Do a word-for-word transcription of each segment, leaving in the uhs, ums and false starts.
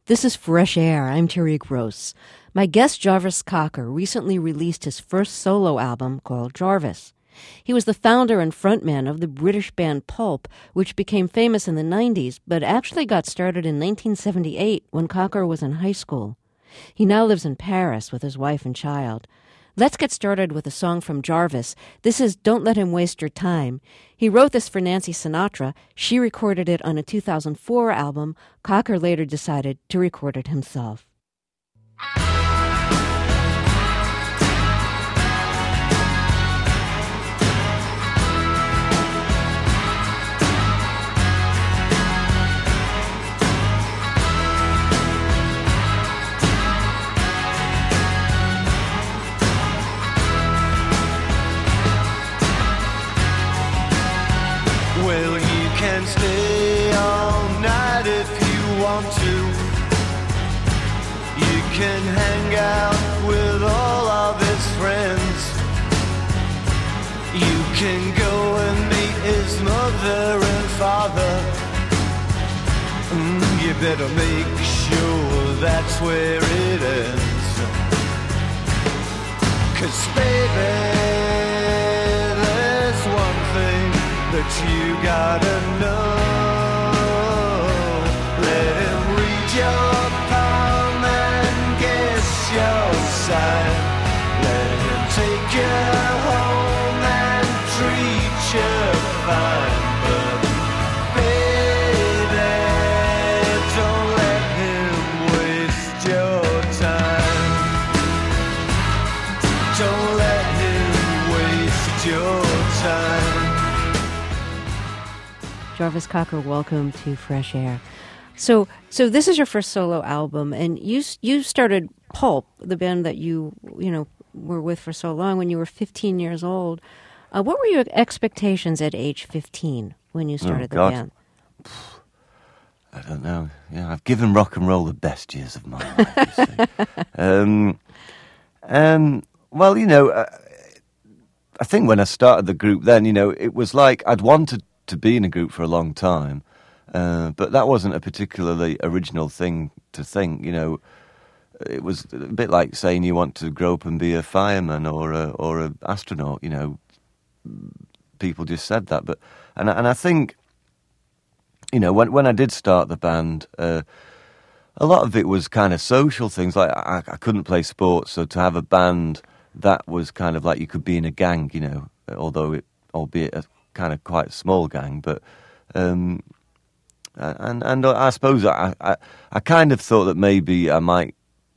This is Fresh Air. I'm Terry Gross. My guest, Jarvis Cocker, recently released his first solo album called Jarvis. He was the founder and frontman of the British band Pulp, which became famous in the nineties, but actually got started in nineteen seventy-eight when Cocker was in high school. He now lives in Paris with his wife and child. Let's get started with a song from Jarvis. This is Don't Let Him Waste Your Time. He wrote this for Nancy Sinatra. She recorded it on a two thousand four album. Cocker later decided to record it himself. Well, you can stay all night if you want to. You can hang out with all of his friends. You can go and meet his mother and father. Mm, you better make sure that's where it ends. 'Cause baby, there's one thing that you gotta know. Let him read your palm and guess your sign. Let him take you home and treat you fine. But baby, don't let him waste your time. Don't let him waste your time. Jarvis Cocker, welcome to Fresh Air. So, so this is your first solo album, and you you started Pulp, the band that you you know were with for so long, when you were fifteen years old. Uh, what were your expectations at age fifteen when you started oh, God. the band? I don't know. Yeah, I've given rock and roll the best years of my life. You see. um, um, well, you know, uh, I think when I started the group, then you know, it was like I'd wanted to be in a group for a long time, uh, but that wasn't a particularly original thing to think. You know, it was a bit like saying you want to grow up and be a fireman or a or an astronaut. You know, people just said that, but and and I think, you know, when when I did start the band, uh, a lot of it was kind of social things. Like I, I couldn't play sports, so to have a band that was kind of like you could be in a gang. You know, although it albeit a kind of quite small gang, but um, and and I suppose I, I I kind of thought that maybe I might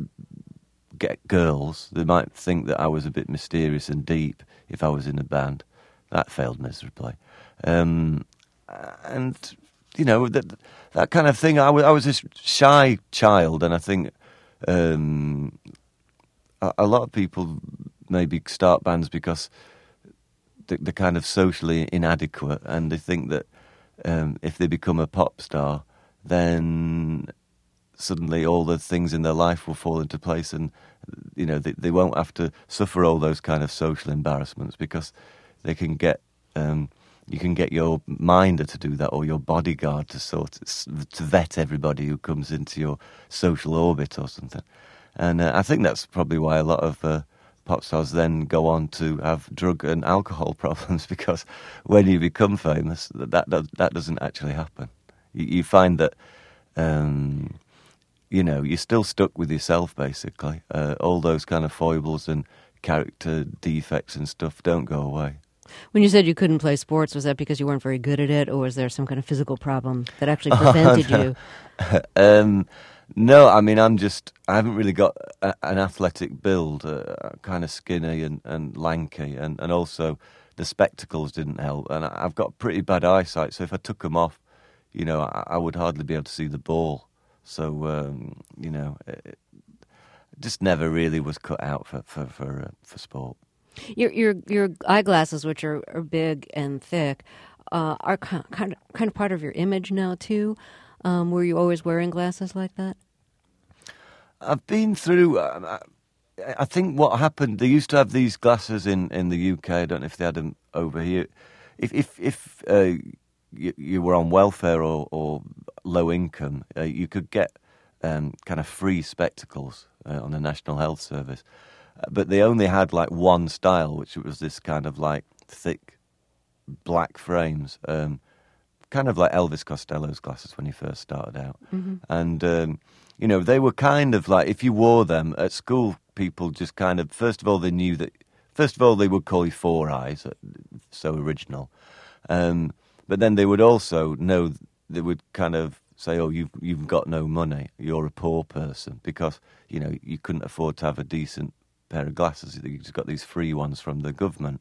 get girls. They might think that I was a bit mysterious and deep if I was in a band. That failed miserably, um, and you know that that kind of thing. I was I was this shy child, and I think um, a, a lot of people maybe start bands because they're kind of socially inadequate, and they think that um, if they become a pop star, then suddenly all the things in their life will fall into place, and you know they, they won't have to suffer all those kind of social embarrassments because they can get um, you can get your minder to do that, or your bodyguard to sort of, to vet everybody who comes into your social orbit or something. And uh, I think that's probably why a lot of uh, pop stars then go on to have drug and alcohol problems, because when you become famous, that that, that doesn't actually happen. You, you find that, um, you know, you're still stuck with yourself, basically. Uh, all those kind of foibles and character defects and stuff don't go away. When you said you couldn't play sports, was that because you weren't very good at it, or was there some kind of physical problem that actually prevented oh, no. you? um, No, I mean, I'm just, I haven't really got a, an athletic build, uh, kind of skinny and, and lanky, and, and also the spectacles didn't help, and I, I've got pretty bad eyesight, so if I took them off, you know, I, I would hardly be able to see the ball, so, um, you know, it, it just never really was cut out for, for, for, uh, for sport. Your your your eyeglasses, which are, are big and thick, uh, are kind of, kind of part of your image now, too. Um, were you always wearing glasses like that? I've been through, uh, I think what happened, they used to have these glasses in, in the U K, I don't know if they had them over here. If if, if uh, you, you were on welfare or, or low income, uh, you could get um, kind of free spectacles uh, on the National Health Service, uh, but they only had like one style, which was this kind of like thick black frames, um, kind of like Elvis Costello's glasses when he first started out. Mm-hmm. And, um, you know, they were kind of like, if you wore them at school, people just kind of, first of all, they knew that, first of all, they would call you Four Eyes, so original. Um, but then they would also know, they would kind of say, oh, you've, you've got no money, you're a poor person, because, you know, you couldn't afford to have a decent pair of glasses. You just got these free ones from the government.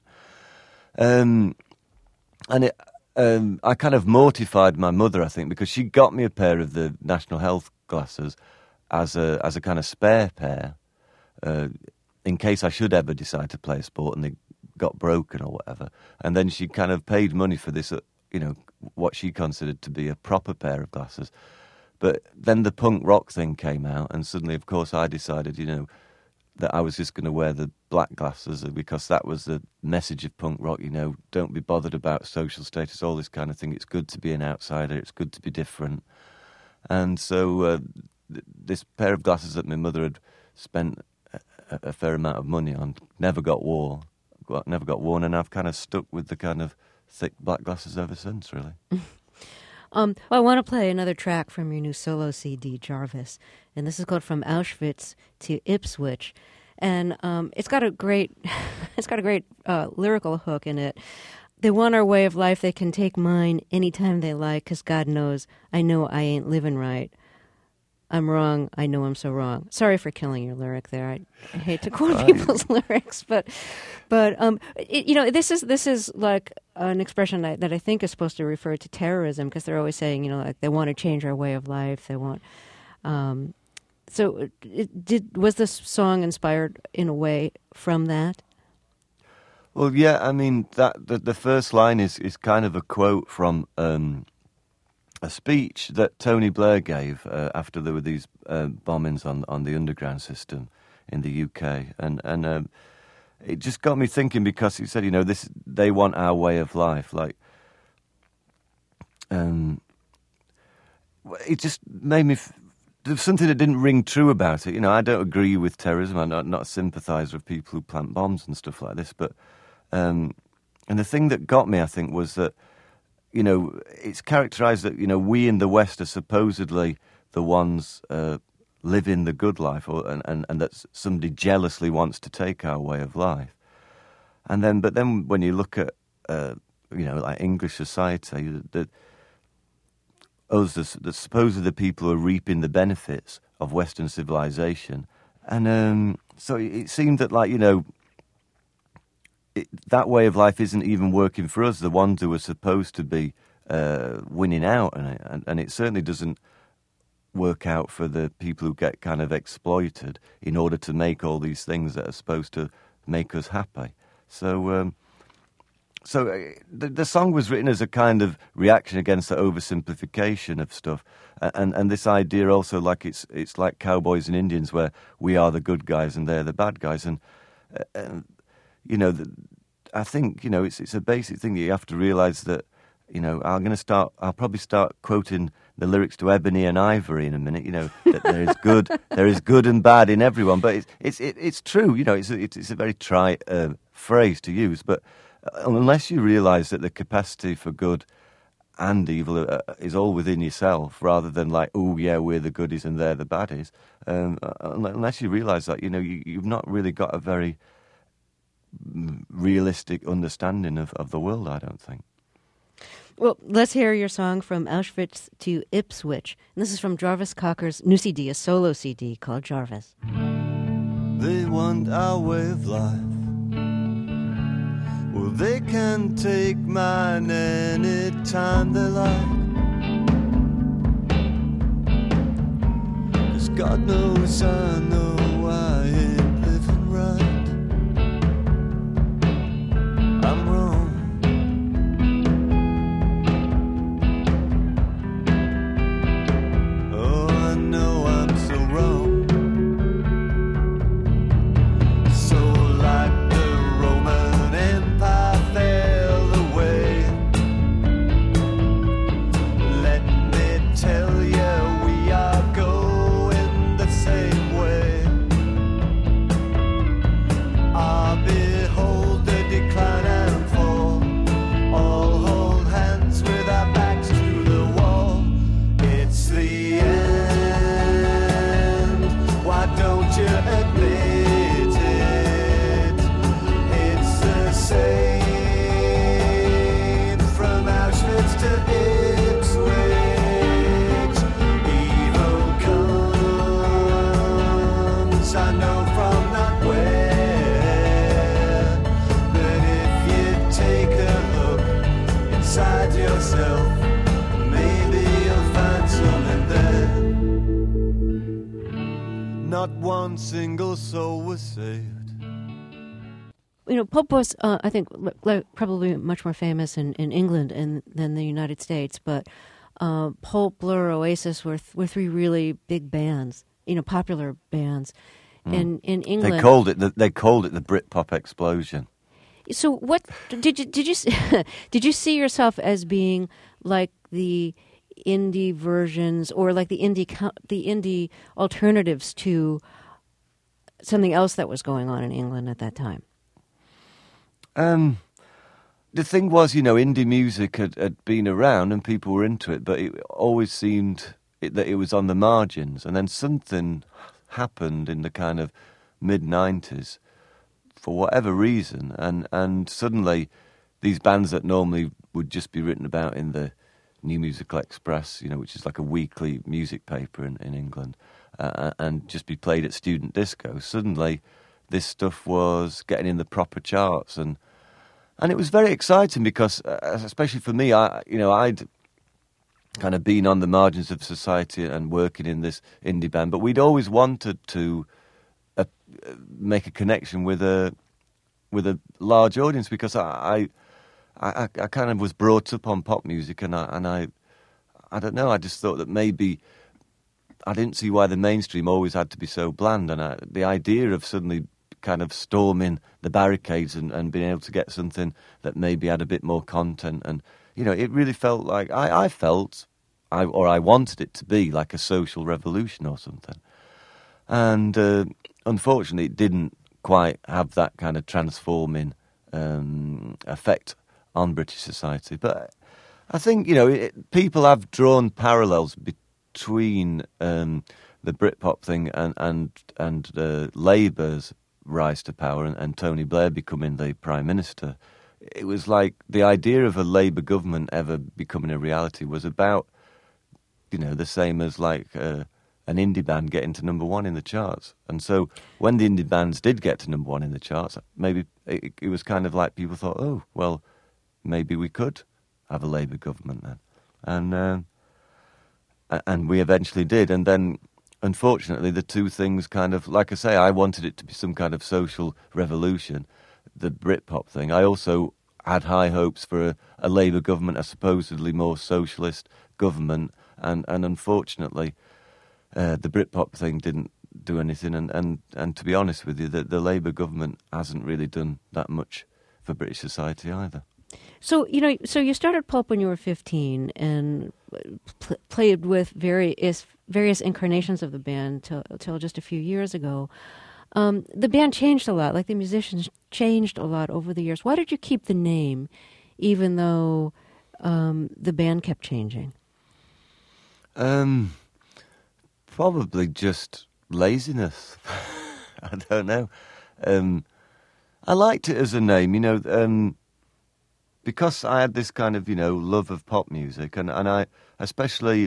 Um, and it, um, I kind of mortified my mother, I think, because she got me a pair of the National Health glasses as a as a kind of spare pair, uh, in case I should ever decide to play a sport and they got broken or whatever. And then she kind of paid money for this, uh, you know, what she considered to be a proper pair of glasses. But then the punk rock thing came out, and suddenly, of course, I decided, you know, that I was just going to wear the black glasses because that was the message of punk rock, you know, don't be bothered about social status, all this kind of thing. It's good to be an outsider. It's good to be different. And so uh, th- this pair of glasses that my mother had spent a, a fair amount of money on never got worn, never got worn, and I've kind of stuck with the kind of thick black glasses ever since, really. Um, well, I want to play another track from your new solo C D, Jarvis, and this is called From Auschwitz to Ipswich, and um, it's got a great, it's got a great uh, lyrical hook in it. They want our way of life, they can take mine anytime they like, 'cause God knows I know I ain't living right. I'm wrong, I know I'm so wrong. Sorry for killing your lyric there. I, I hate to quote people's lyrics, but but um, it, you know, this is this is like an expression that, that I think is supposed to refer to terrorism, because they're always saying, you know, like they want to change our way of life. They want. Um, so, it, did was this song inspired in a way from that? Well, yeah, I mean that the, the first line is is kind of a quote from Um, a speech that Tony Blair gave uh, after there were these uh, bombings on on the underground system in the U K, and and um, it just got me thinking, because he said, you know, this they want our way of life, like, um, it just made me. F- There's something that didn't ring true about it. You know, I don't agree with terrorism. I'm not, not a sympathiser with people who plant bombs and stuff like this, but um, and the thing that got me, I think, was that, you know, it's characterised that, you know, we in the West are supposedly the ones uh, living the good life, or and, and, and that somebody jealously wants to take our way of life. And then, but then when you look at, uh, you know, like English society, that us, the, the supposedly the people who are reaping the benefits of Western civilization. And um, so it, it seemed that, like, you know, It, that way of life isn't even working for us, the ones who are supposed to be uh, winning out, and, and and it certainly doesn't work out for the people who get kind of exploited in order to make all these things that are supposed to make us happy. So, um, so uh, the, the song was written as a kind of reaction against the oversimplification of stuff, and and this idea also, like it's it's like cowboys and Indians, where we are the good guys and they're the bad guys, and. Uh, and You know, the, I think, you know, it's it's a basic thing that you have to realise that, you know, I'm going to start, I'll probably start quoting the lyrics to Ebony and Ivory in a minute, you know, that there is good, there is good and bad in everyone. But it's it's it, it's true, you know, it's a, it's a very trite uh, phrase to use. But unless you realise that the capacity for good and evil uh, is all within yourself, rather than like, oh, yeah, we're the goodies and they're the baddies, um, unless you realise that, you know, you, you've not really got a very realistic understanding of, of the world, I don't think. Well, let's hear your song From Auschwitz to Ipswich. And this is from Jarvis Cocker's new C D, a solo C D called Jarvis. They want our way of life. Well, they can take mine anytime they like. 'Cause God knows I know I ain't living right. I'm wrong. Oh, I know I'm so wrong. So like the Roman Empire fell away, let me tell you, we are going not one single soul was saved. You know, Pulp was, uh, I think, l- l- probably much more famous in, in England and, than the United States, but uh, Pulp, Blur, Oasis were th- were three really big bands, you know, popular bands. Mm. In in England, They called it the, they called it the Britpop explosion. So, what did you did you did you see yourself as being like the indie versions, or like the indie co- the indie alternatives to something else that was going on in England at that time? Um, the thing was, you know, indie music had, had been around and people were into it, but it always seemed it, that it was on the margins. And then something happened in the kind of mid nineties, for whatever reason, and, and suddenly these bands that normally would just be written about in the New Musical Express, you know, which is like a weekly music paper in, in England, uh, and just be played at student disco, suddenly this stuff was getting in the proper charts, and and it was very exciting because, uh, especially for me, I you know I'd kind of been on the margins of society and working in this indie band, but we'd always wanted to uh, make a connection with a with a large audience because I I, I I kind of was brought up on pop music, and I and I I don't know, I just thought that maybe I didn't see why the mainstream always had to be so bland, and I, the idea of suddenly kind of storming the barricades and, and being able to get something that maybe had a bit more content, and you know, it really felt like I, I felt, I or I wanted it to be like a social revolution or something, and uh, unfortunately, it didn't quite have that kind of transforming um, effect on British society. But I think, you know, it, people have drawn parallels between um, the Britpop thing and and and uh, Labour's rise to power and, and Tony Blair becoming the Prime Minister. It was like the idea of a Labour government ever becoming a reality was about, you know, the same as like uh, an indie band getting to number one in the charts. And so when the indie bands did get to number one in the charts, maybe it, it was kind of like people thought, oh, well, maybe we could have a Labour government then. And uh, and we eventually did. And then, unfortunately, the two things kind of, like I say, I wanted it to be some kind of social revolution, the Britpop thing. I also had high hopes for a, a Labour government, a supposedly more socialist government. And, and unfortunately, uh, the Britpop thing didn't do anything. And, and, and to be honest with you, the, the Labour government hasn't really done that much for British society either. So, you know, so you started Pulp when you were fifteen and pl- played with various various incarnations of the band till, till just a few years ago. Um, the band changed a lot, like the musicians changed a lot over the years. Why did you keep the name, even though um, the band kept changing? Um, probably just laziness. I don't know. Um, I liked it as a name, you know, um, because I had this kind of, you know, love of pop music, and, and I especially,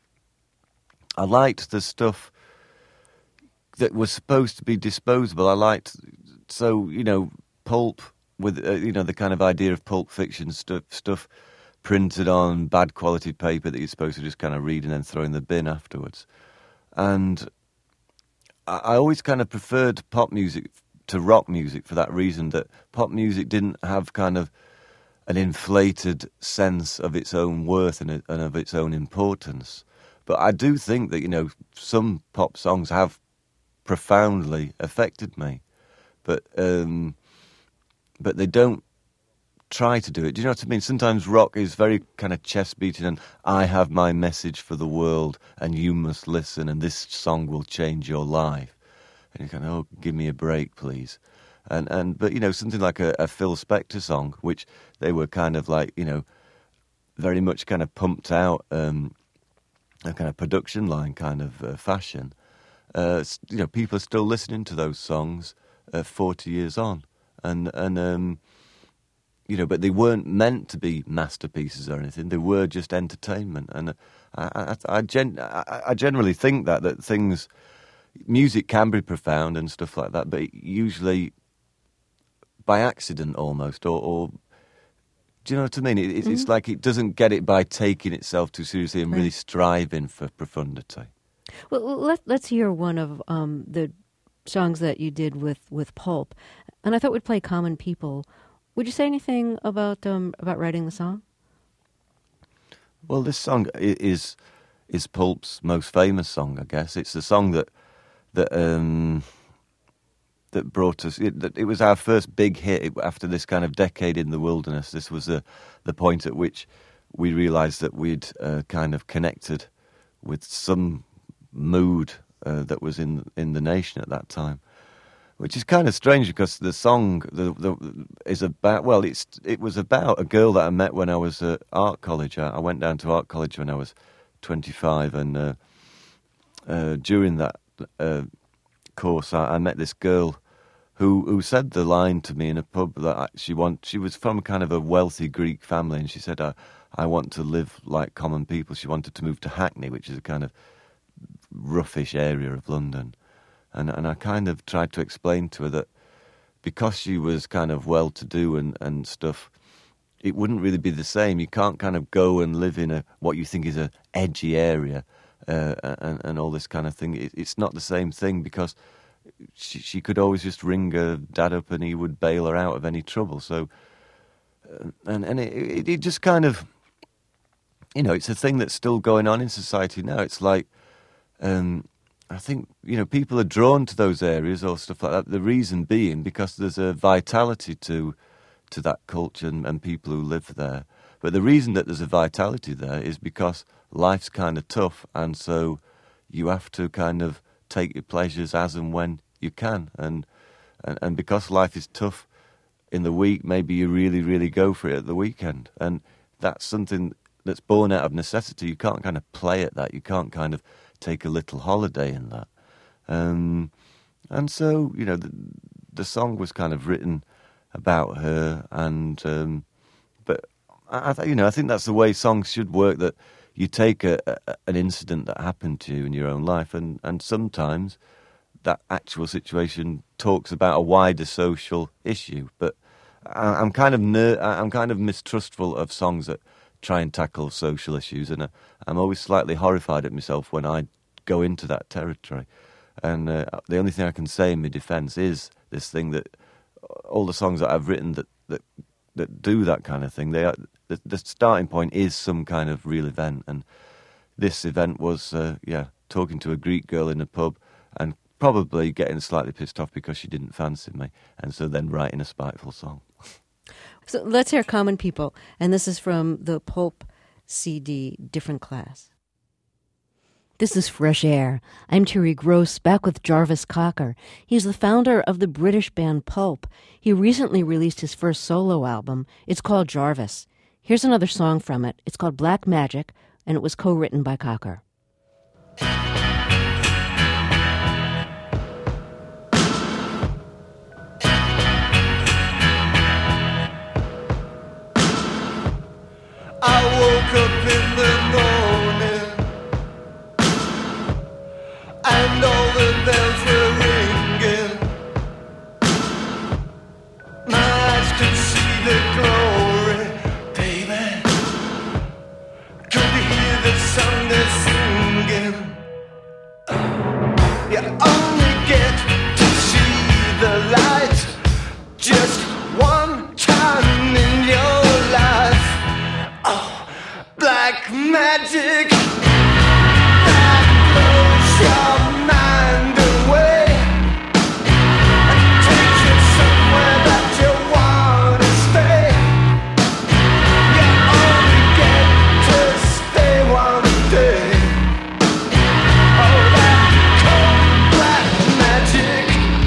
I liked the stuff that was supposed to be disposable. I liked, so, you know, pulp with, uh, you know, the kind of idea of pulp fiction stuff, stuff printed on bad quality paper that you're supposed to just kind of read and then throw in the bin afterwards. And I, I always kind of preferred pop music to rock music for that reason, that pop music didn't have kind of an inflated sense of its own worth and, and of its own importance. But I do think that, you know, some pop songs have profoundly affected me, but um, but they don't try to do it. Do you know what I mean? Sometimes rock is very kind of chest beating, and I have my message for the world, and you must listen, and this song will change your life. And you kind of, oh, give me a break, please. And and but you know, something like a, a Phil Spector song, which they were kind of like, you know, very much kind of pumped out, um, a kind of production line kind of uh, fashion. Uh, you know, people are still listening to those songs uh, forty years on, and and um, you know, but they weren't meant to be masterpieces or anything. They were just entertainment, and I I, I, gen- I, I generally think that that things, music can be profound and stuff like that, but usually by accident almost, or, or do you know what I mean? It, it's mm-hmm. like it doesn't get it by taking itself too seriously and right. really striving for profundity. Well, let, let's hear one of um, the songs that you did with, with Pulp. And I thought we'd play Common People. Would you say anything about um, about writing the song? Well, this song i- is is Pulp's most famous song, I guess. It's the song that that um, that brought us. It, that it was our first big hit it, after this kind of decade in the wilderness. This was the the point at which we realised that we'd uh, kind of connected with some mood uh, that was in in the nation at that time, which is kind of strange because the song the, the, is about well, it's it was about a girl that I met when I was at art college. I, I went down to art college when I was twenty-five, and uh, uh, during that uh, course, I, I met this girl who who said the line to me in a pub that I, she want she was from kind of a wealthy Greek family, and she said, I, I want to live like common people. She wanted to move to Hackney, which is a kind of roughish area of London. And and I kind of tried to explain to her that because she was kind of well-to-do and, and stuff, it wouldn't really be the same. You can't kind of go and live in a what you think is a edgy area uh, and, and all this kind of thing. It, it's not the same thing because she, she could always just ring her dad up and he would bail her out of any trouble. So, uh, and, and it, it, it just kind of, you know, it's a thing that's still going on in society now. It's like... Um, I think, you know, people are drawn to those areas or stuff like that. The reason being because there's a vitality to to that culture and, and people who live there. But the reason that there's a vitality there is because life's kind of tough, and so you have to kind of take your pleasures as and when you can. And and, and because life is tough in the week, maybe you really, really go for it at the weekend. And that's something that's born out of necessity. You can't kind of play at that. You can't kind of take a little holiday in that. Um, and so, you know, the, the song was kind of written about her, and um, but I, I, you know, I think that's the way songs should work, that you take a, a, an incident that happened to you in your own life, and, and sometimes that actual situation talks about a wider social issue. But I, I'm kind of ner- I'm kind of mistrustful of songs that try and tackle social issues, and uh, I'm always slightly horrified at myself when I go into that territory. And uh, the only thing I can say in my defence is this thing that all the songs that I've written that that, that do that kind of thing, they are, the, the starting point is some kind of real event, and this event was, uh, yeah, talking to a Greek girl in a pub and probably getting slightly pissed off because she didn't fancy me, and so then writing a spiteful song. So let's hear Common People, and this is from the Pulp C D, Different Class. This is Fresh Air. I'm Terry Gross, back with Jarvis Cocker. He's the founder of the British band Pulp. He recently released his first solo album. It's called Jarvis. Here's another song from it. It's called Black Magic, and it was co-written by Cocker. I woke up in the morning and all the bells were ringing. My eyes could see the glory, baby. Could hear the thunder singing. You only get to see the light just one time in your life. Oh, black magic that blows your mind away and takes you somewhere that you want to stay. You only get to stay one day. Oh, that cold black magic.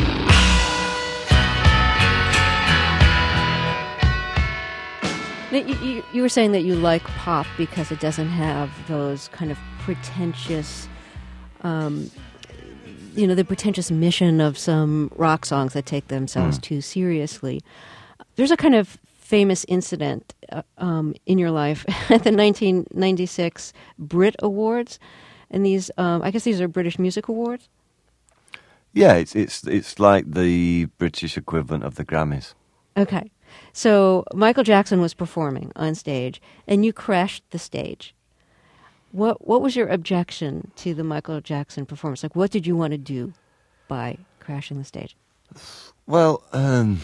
Now, you, you, you were saying that you like pop because it doesn't have those kind of pretentious, um, you know, the pretentious mission of some rock songs that take themselves too seriously. There's a kind of famous incident uh, um, in your life at the nineteen ninety-six Brit Awards, and these, um, I guess these are British Music Awards? Yeah, it's it's it's like the British equivalent of the Grammys. Okay. So Michael Jackson was performing on stage, and you crashed the stage. What What was your objection to the Michael Jackson performance? Like, what did you want to do by crashing the stage? Well, um,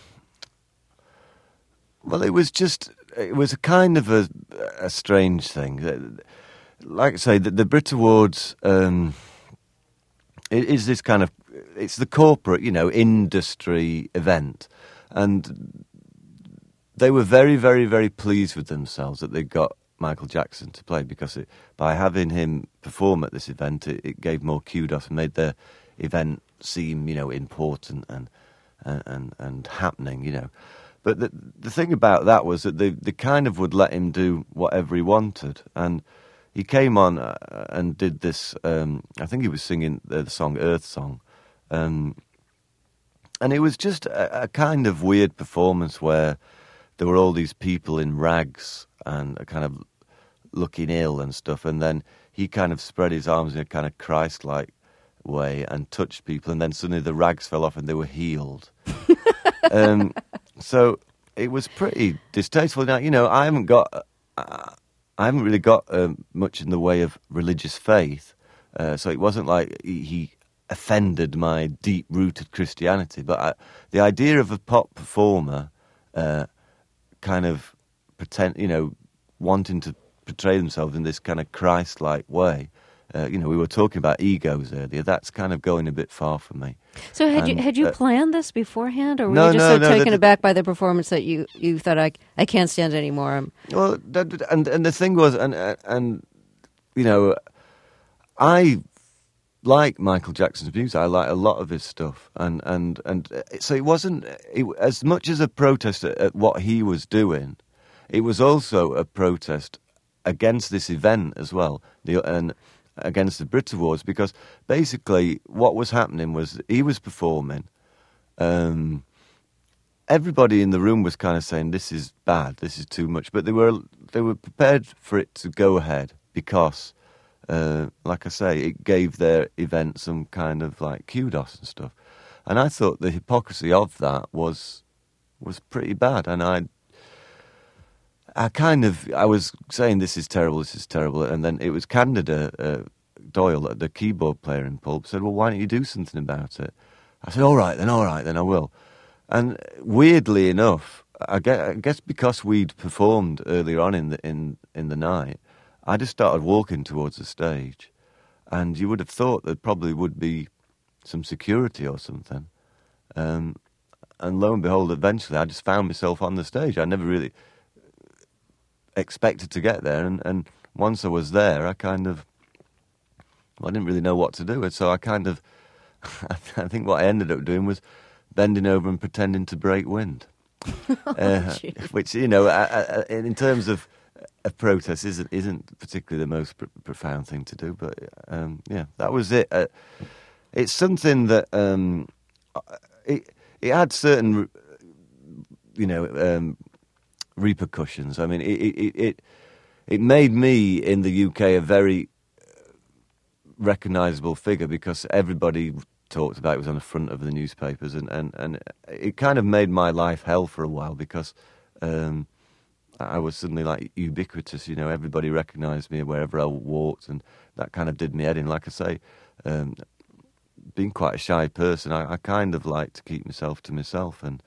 well, it was just, it was a kind of a, a strange thing. Like I say, the, the Brit Awards um, it is this kind of, it's the corporate, you know, industry event. And they were very, very, very pleased with themselves that they got Michael Jackson to play, because it, by having him perform at this event, it, it gave more kudos and made the event seem, you know, important and and and happening, you know. But the the thing about that was that they they kind of would let him do whatever he wanted, and he came on uh, and did this. Um, I think he was singing the, the song Earth Song, um, and it was just a, a kind of weird performance where there were all these people in rags and a kind of looking ill and stuff, and then he kind of spread his arms in a kind of Christ-like way and touched people, and then suddenly the rags fell off and they were healed. um, so it was pretty distasteful. Now, you know, I haven't got, uh, I haven't really got um, much in the way of religious faith, uh, so it wasn't like he, he offended my deep-rooted Christianity. But I, the idea of a pop performer uh, kind of pretend, you know, wanting to portray themselves in this kind of Christ-like way. Uh, you know, we were talking about egos earlier. That's kind of going a bit far for me. So had and, you had you uh, planned this beforehand, or were no, you just no, so no, taken that- aback by the performance that you, you thought, I, I can't stand it anymore? I'm... Well, that, and and the thing was, and and you know, I like Michael Jackson's music. I like a lot of his stuff, and and and so it wasn't it, as much as a protest at, at what he was doing. It was also a protest against this event as well, the, and against the Brit Awards, because basically what was happening was he was performing. Um, everybody in the room was kind of saying, "This is bad. This is too much," but they were they were prepared for it to go ahead because, uh, like I say, it gave their event some kind of like kudos and stuff. And I thought the hypocrisy of that was was pretty bad, and I. I kind of, I was saying, this is terrible, this is terrible, and then it was Candida uh, Doyle, the keyboard player in Pulp, said, well, why don't you do something about it? I said, all right then, all right then, I will. And weirdly enough, I guess, I guess because we'd performed earlier on in the, in, in the night, I just started walking towards the stage, and you would have thought there probably would be some security or something. Um, and lo and behold, eventually I just found myself on the stage. I never really expected to get there, and, and once I was there, I kind of, well, I didn't really know what to do, and so I kind of, I think what I ended up doing was bending over and pretending to break wind, uh, which, you know, I, I, in terms of a protest, isn't isn't particularly the most pr- profound thing to do, but um, yeah, that was it. Uh, it's something that um, it it had certain, you know. Um, repercussions. I mean, it, it it it made me in the U K a very recognisable figure because everybody talked about it. It was on the front of the newspapers, and, and, and it kind of made my life hell for a while because um, I was suddenly like ubiquitous. You know, everybody recognised me wherever I walked, and that kind of did me head in. Like I say, um, being quite a shy person, I, I kind of like to keep myself to myself, and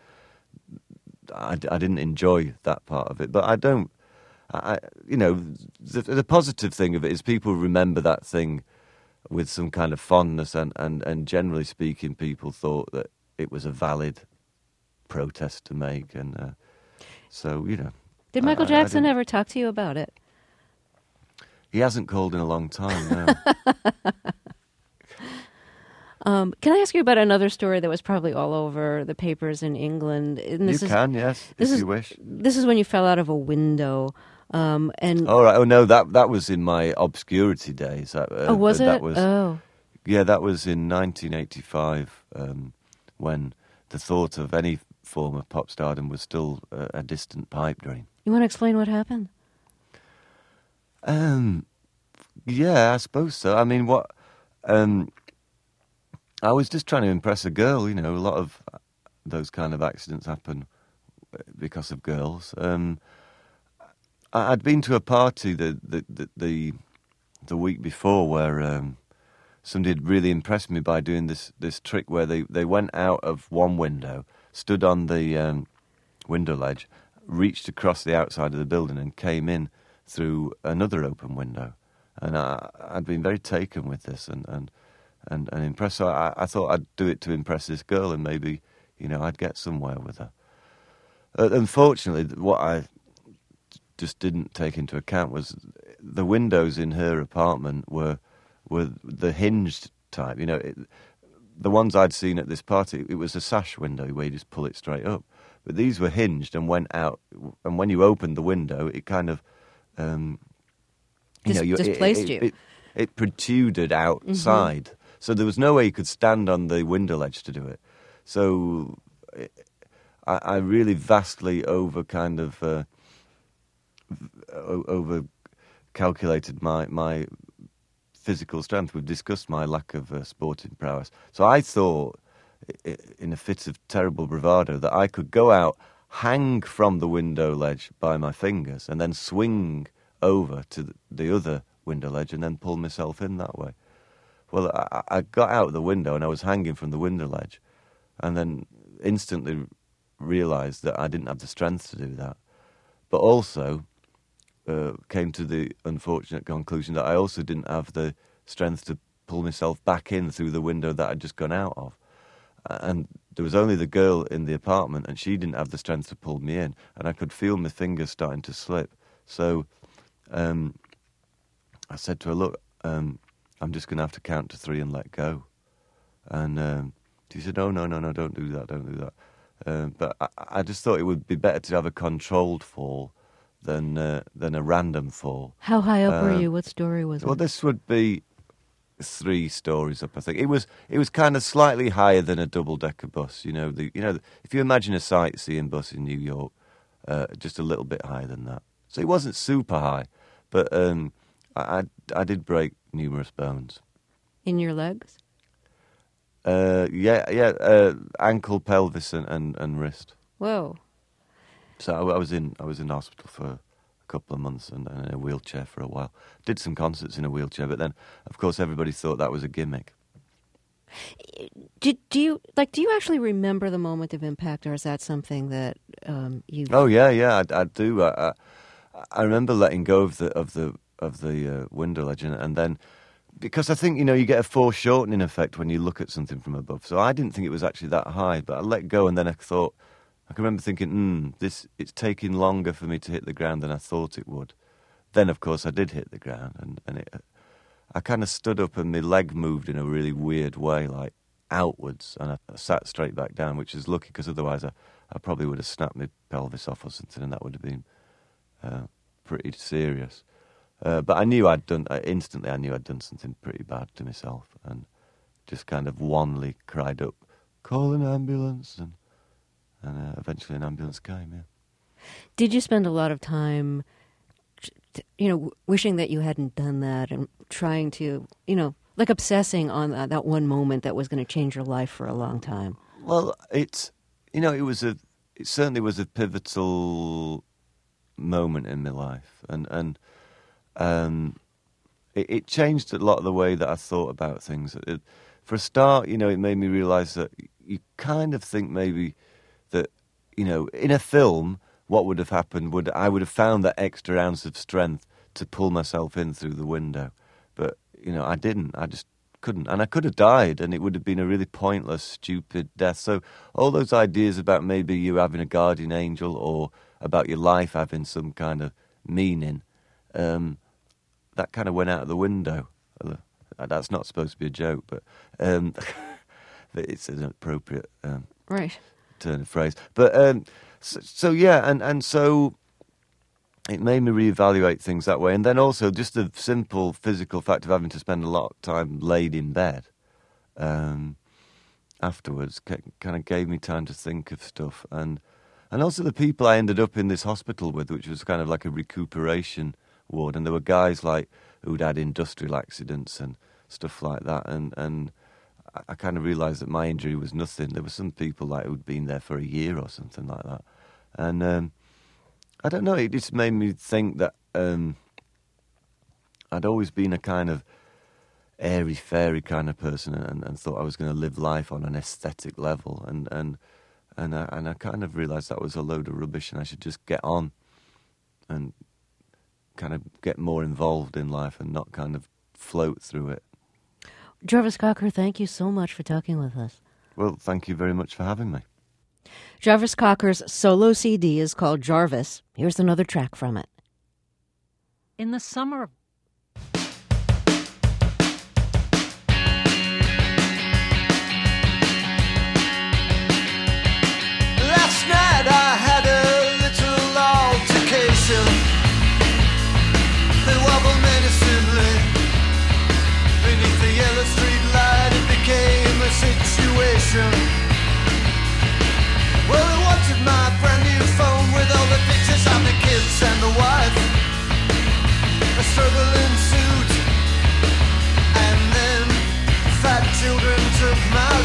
I, I didn't enjoy that part of it, but I don't, I, you know, the, the positive thing of it is people remember that thing with some kind of fondness, and, and, and generally speaking, people thought that it was a valid protest to make, and uh, so, you know. Did Michael I, Jackson I ever talk to you about it? He hasn't called in a long time, no. Um, can I ask you about another story that was probably all over the papers in England? And this You is, can, yes, this if is, you wish. This is when you fell out of a window. Um, and Oh, right. Oh, no, that that was in my obscurity days. That, uh, oh, was that it? Was, oh. Yeah, that was in nineteen eighty-five, um, when the thought of any form of pop stardom was still uh, a distant pipe dream. You want to explain what happened? Um, yeah, I suppose so. I mean, what... Um, I was just trying to impress a girl, you know. A lot of those kind of accidents happen because of girls. Um, I, I'd been to a party, the the, the, the the week before where um, somebody had really impressed me by doing this this trick where they, they went out of one window, stood on the um, window ledge, reached across the outside of the building and came in through another open window. And I, I'd been very taken with this and, and, and, and impressed. So I, I thought I'd do it to impress this girl and maybe, you know, I'd get somewhere with her. Uh, unfortunately, what I just didn't take into account was the windows in her apartment were were the hinged type. You know, it, the ones I'd seen at this party, it was a sash window where you just pull it straight up. But these were hinged and went out. And when you opened the window, it kind of, um, you Dis- know, you, displaced it, it, you. It, it protruded outside. Mm-hmm. So there was no way you could stand on the window ledge to do it. So it, I, I really vastly over kind of uh, over calculated my my physical strength. We've discussed my lack of uh, sporting prowess. So I thought, in a fit of terrible bravado, that I could go out, hang from the window ledge by my fingers, and then swing over to the other window ledge and then pull myself in that way. Well, I, I got out the window and I was hanging from the window ledge, and then instantly realised that I didn't have the strength to do that. But also uh, came to the unfortunate conclusion that I also didn't have the strength to pull myself back in through the window that I'd just gone out of. And there was only the girl in the apartment, and she didn't have the strength to pull me in, and I could feel my fingers starting to slip. So um, I said to her, look, um, I'm just going to have to count to three and let go. And um, she said, no, no, no, no, don't do that, don't do that. Um, but I, I just thought it would be better to have a controlled fall than uh, than a random fall. How high up um, were you? What story was well, it? Well, this would be three stories up, I think. It was it was kind of slightly higher than a double-decker bus. You know, the you know if you imagine a sightseeing bus in New York, uh, just a little bit higher than that. So it wasn't super high, but um, I, I I did break numerous bones. In your legs? Uh, yeah, yeah, uh, ankle, pelvis, and, and, and wrist. Whoa. So I, I was in I was in hospital for a couple of months and, and in a wheelchair for a while. Did some concerts in a wheelchair, but then, of course, everybody thought that was a gimmick. Did do you like? Do you actually remember the moment of impact, or is that something that um, you? Oh yeah, yeah, I, I do. I, I, I remember letting go of the of the of the uh, window ledge, and, and then. Because I think, you know, you get a foreshortening effect when you look at something from above. So I didn't think it was actually that high, but I let go and then I thought, I can remember thinking, hmm, this, it's taking longer for me to hit the ground than I thought it would. Then, of course, I did hit the ground and, and it, I kind of stood up and my leg moved in a really weird way, like outwards, and I, I sat straight back down, which is lucky because otherwise I, I probably would have snapped my pelvis off or something and that would have been uh, pretty serious. Uh, but I knew I'd done, uh, instantly I knew I'd done something pretty bad to myself and just kind of wanly cried up, call an ambulance, and, and uh, eventually an ambulance came, yeah. Did you spend a lot of time, you know, wishing that you hadn't done that and trying to, you know, like obsessing on that, that one moment that was going to change your life for a long time? Well, it's, you know, it was a, it certainly was a pivotal moment in my life, and, and Um, it, it changed a lot of the way that I thought about things. It, for a start, you know, it made me realise that you kind of think maybe that, you know, in a film, what would have happened would I would have found that extra ounce of strength to pull myself in through the window. But, you know, I didn't. I just couldn't. And I could have died, and it would have been a really pointless, stupid death. So all those ideas about maybe you having a guardian angel or about your life having some kind of meaning, um, that kind of went out of the window. That's not supposed to be a joke, but um, it's an appropriate um, right. turn of phrase. But um, so, so yeah, and, and so it made me reevaluate things that way. And then also just the simple physical fact of having to spend a lot of time laid in bed um, afterwards kind of gave me time to think of stuff. And, and also the people I ended up in this hospital with, which was kind of like a recuperation ward, and there were guys like who'd had industrial accidents and stuff like that, and and I, I kind of realised that my injury was nothing. There were some people like who'd been there for a year or something like that, and um, I don't know. It just made me think that um, I'd always been a kind of airy-fairy kind of person, and, and thought I was going to live life on an aesthetic level, and and and I, and I kind of realised that was a load of rubbish, and I should just get on and kind of get more involved in life and not kind of float through it. Jarvis Cocker, thank you so much for talking with us. Well, thank you very much for having me. Jarvis Cocker's solo C D is called Jarvis. Here's another track from it. In the summer of Last night I had a little altercation. They wobbled menacingly beneath the yellow street light. It became a situation. Well, they wanted my brand new phone with all the pictures of the kids and the wife. A struggle ensued, and then fat children took my